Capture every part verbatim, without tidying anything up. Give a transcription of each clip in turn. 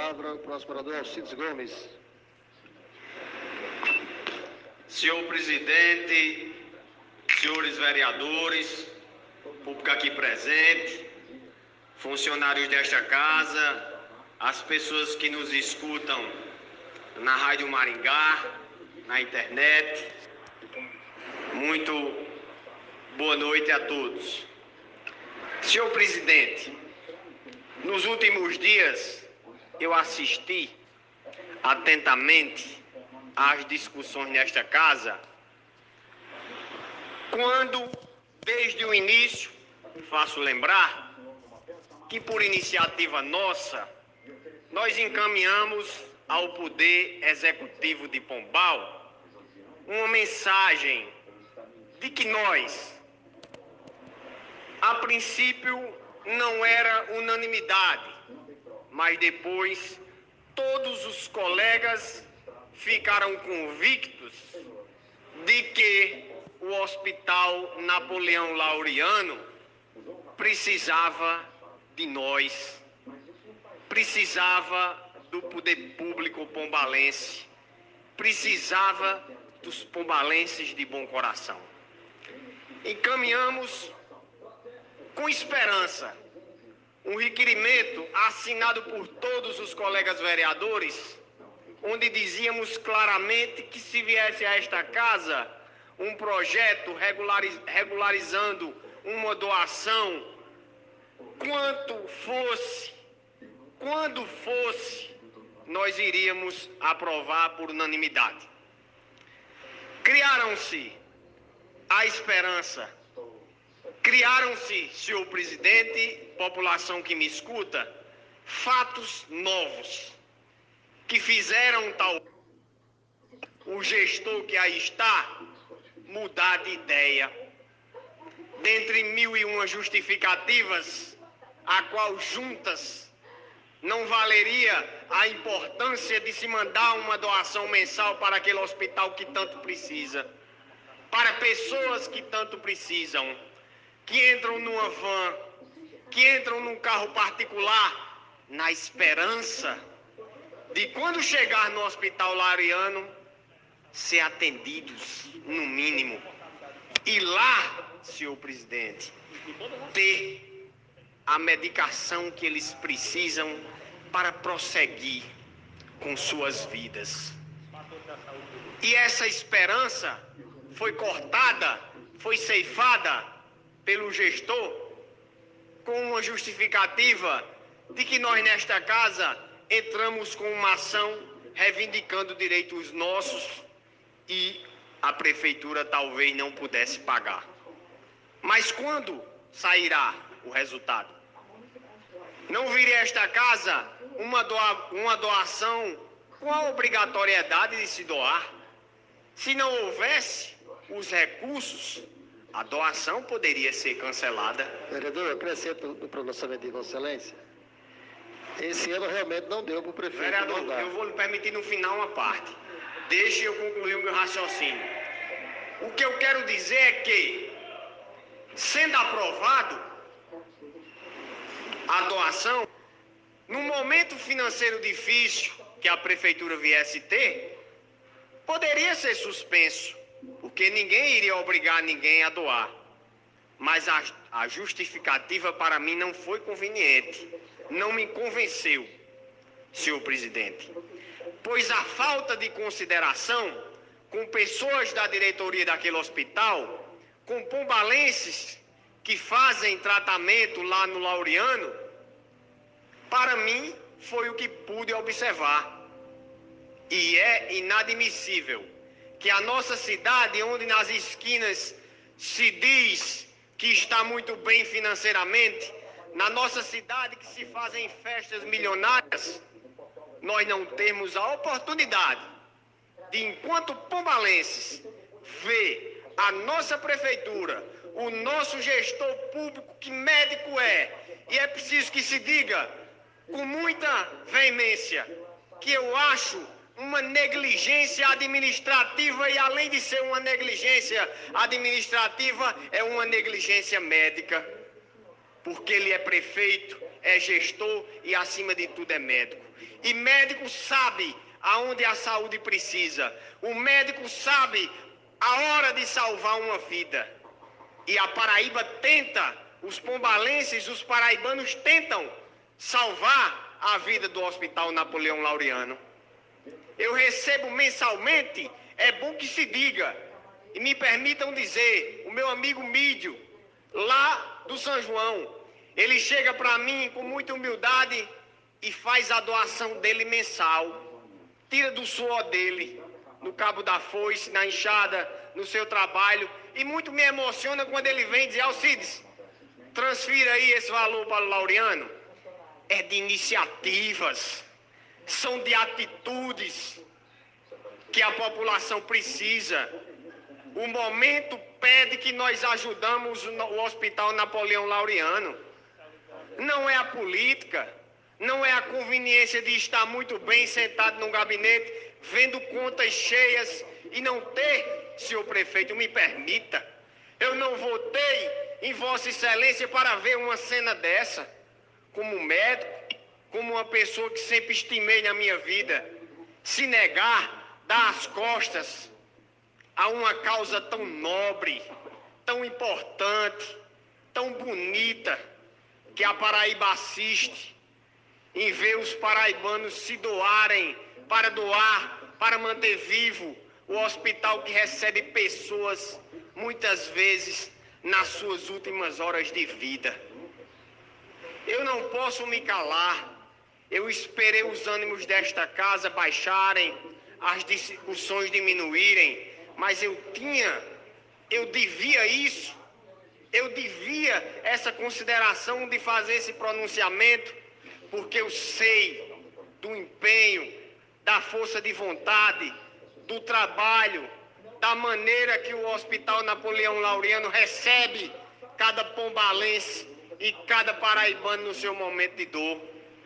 palavra o próximo orador, Alcides Gomes. Senhor presidente, senhores vereadores, público aqui presente, funcionários desta casa, as pessoas que nos escutam na Rádio Maringá, na internet, muito boa noite a todos. Senhor presidente, nos últimos dias eu assisti atentamente às discussões nesta casa, quando, desde o início, faço lembrar que por iniciativa nossa, nós encaminhamos ao Poder Executivo de Pombal uma mensagem de que nós, a princípio, não era unanimidade, mas depois todos os colegas ficaram convictos de que o Hospital Napoleão Laureano precisava de nós, precisava do poder público pombalense, precisava dos pombalenses de bom coração. Encaminhamos com esperança um requerimento assinado por todos os colegas vereadores, onde dizíamos claramente que se viesse a esta casa um projeto regulariz, regularizando uma doação, quanto fosse, quando fosse, nós iríamos aprovar por unanimidade. Criaram-se a esperança, criaram-se, senhor presidente, população que me escuta, fatos novos que fizeram tal o gestor que aí está mudar de ideia. Dentre mil e uma justificativas, a qual juntas não valeria a importância de se mandar uma doação mensal para aquele hospital que tanto precisa, para pessoas que tanto precisam, que entram numa van, que entram num carro particular, na esperança de, quando chegar no Hospital Laureano, ser atendidos, no mínimo. E lá, senhor presidente, ter a medicação que eles precisam para prosseguir com suas vidas. E essa esperança foi cortada, foi ceifada pelo gestor com uma justificativa de que nós nesta casa entramos com uma ação reivindicando direitos nossos e a prefeitura talvez não pudesse pagar. Mas quando sairá o resultado? Não viria a esta casa uma, doa, uma doação com a obrigatoriedade de se doar. Se não houvesse os recursos, a doação poderia ser cancelada. Vereador, eu acrescento no pronunciamento de Vossa Excelência. Esse ano realmente não deu para o prefeito. Vereador, eu vou lhe permitir no final uma parte. Deixe eu concluir o meu raciocínio. O que eu quero dizer é que, sendo aprovado a doação, no momento financeiro difícil que a prefeitura viesse ter, poderia ser suspenso, porque ninguém iria obrigar ninguém a doar. Mas a, a justificativa para mim não foi conveniente, não me convenceu, senhor presidente. Pois a falta de consideração com pessoas da diretoria daquele hospital, com pombalenses que fazem tratamento lá no Laureano, para mim foi o que pude observar. E é inadmissível que a nossa cidade, onde nas esquinas se diz que está muito bem financeiramente, na nossa cidade que se fazem festas milionárias, nós não temos a oportunidade de, enquanto pombalenses, ver a nossa prefeitura, o nosso gestor público, que médico é, e é preciso que se diga com muita veemência que eu acho uma negligência administrativa, e além de ser uma negligência administrativa, é uma negligência médica, porque ele é prefeito é gestor e, acima de tudo, é médico. E médico sabe aonde a saúde precisa. O médico sabe a hora de salvar uma vida. E a Paraíba tenta, os pombalenses, os paraibanos tentam salvar a vida do Hospital Napoleão Laureano. Eu recebo mensalmente, é bom que se diga, e me permitam dizer, o meu amigo Mídio, lá do São João, ele chega para mim com muita humildade e faz a doação dele mensal. Tira do suor dele, no cabo da foice, na enxada, no seu trabalho. E muito me emociona quando ele vem dizer: Alcides, transfira aí esse valor para o Laureano. É de iniciativas, são de atitudes que a população precisa. O momento pede que nós ajudamos o Hospital Napoleão Laureano. Não é a política, não é a conveniência de estar muito bem sentado num gabinete, vendo contas cheias e não ter, senhor prefeito, me permita. Eu não votei em Vossa Excelência para ver uma cena dessa, como médico, como uma pessoa que sempre estimei na minha vida. Se negar, dar as costas a uma causa tão nobre, tão importante, tão bonita, que a Paraíba assiste, em ver os paraibanos se doarem para doar, para manter vivo o hospital que recebe pessoas, muitas vezes, nas suas últimas horas de vida. Eu não posso me calar. Eu esperei os ânimos desta casa baixarem, as discussões diminuírem, mas eu tinha, eu devia isso, eu devia essa consideração de fazer esse pronunciamento, porque eu sei do empenho, da força de vontade, do trabalho, da maneira que o Hospital Napoleão Laureano recebe cada pombalense e cada paraibano no seu momento de dor.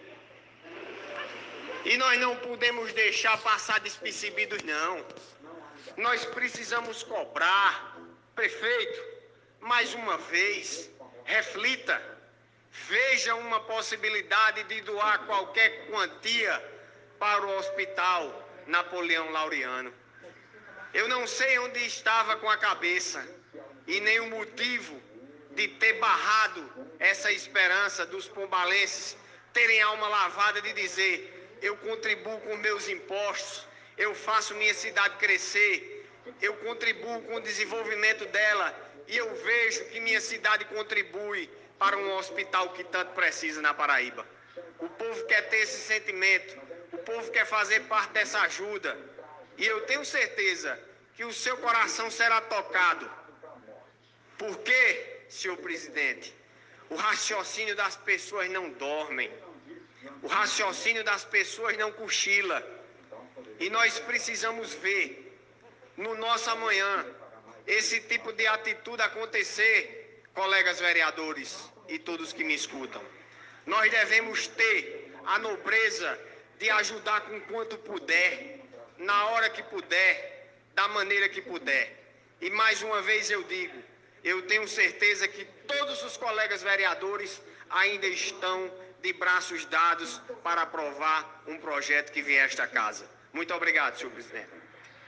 E nós não podemos deixar passar despercebidos, não. Nós precisamos cobrar. Prefeito, mais uma vez, reflita, veja uma possibilidade de doar qualquer quantia para o Hospital Napoleão Laureano. Eu não sei onde estava com a cabeça e nem o motivo de ter barrado essa esperança dos pombalenses terem alma lavada de dizer: eu contribuo com meus impostos, eu faço minha cidade crescer, eu contribuo com o desenvolvimento dela e eu vejo que minha cidade contribui para um hospital que tanto precisa na Paraíba. O povo quer ter esse sentimento, o povo quer fazer parte dessa ajuda e eu tenho certeza que o seu coração será tocado. Por quê, senhor presidente? O raciocínio das pessoas não dorme. O raciocínio das pessoas não cochila. E nós precisamos ver no nosso amanhã esse tipo de atitude acontecer, colegas vereadores e todos que me escutam. Nós devemos ter a nobreza de ajudar com quanto puder, na hora que puder, da maneira que puder. E mais uma vez eu digo, eu tenho certeza que todos os colegas vereadores ainda estão de braços dados para aprovar um projeto que vier a esta casa. Muito obrigado, senhor presidente.